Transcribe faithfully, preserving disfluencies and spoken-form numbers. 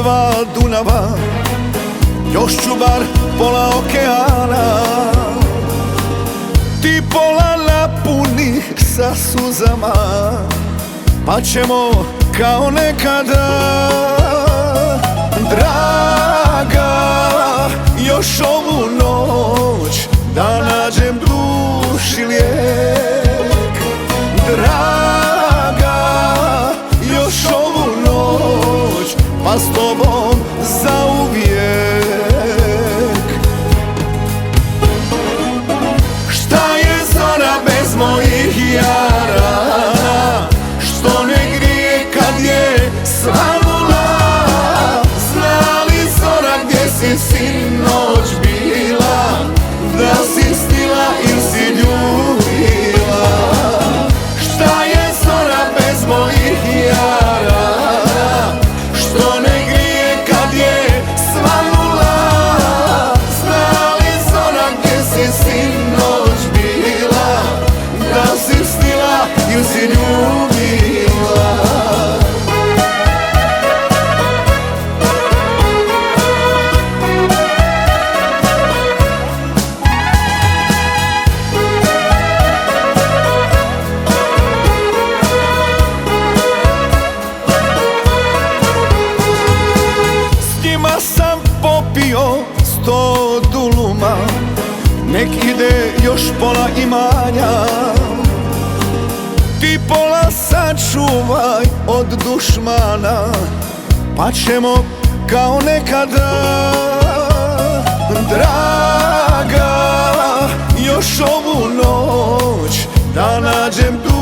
dva Dunava, još ću bar pola okeana. Ti pola napunih sa suzama, pa ćemo kao nekada. Draga, još ovu noć da nađem duši lijek. Draga, još ovu noć pa s tobom zauvijek. Šta je zora bez mojih jarana, što ne grije kad je svanula? Zna li zora gdje si sinoć bila, da si stila ili si ljubila? Šta je zora bez mojih jarana, što ne grije kad je svanula? Zna li zora gdje si sinoć bila, da si stila ili si ljubila? Sam popio sto duluma, nek ide još pola imanja. Ti pola sačuvaj od dušmana, pa ćemo kao nekada. Draga, još ovu noć da nađem dušu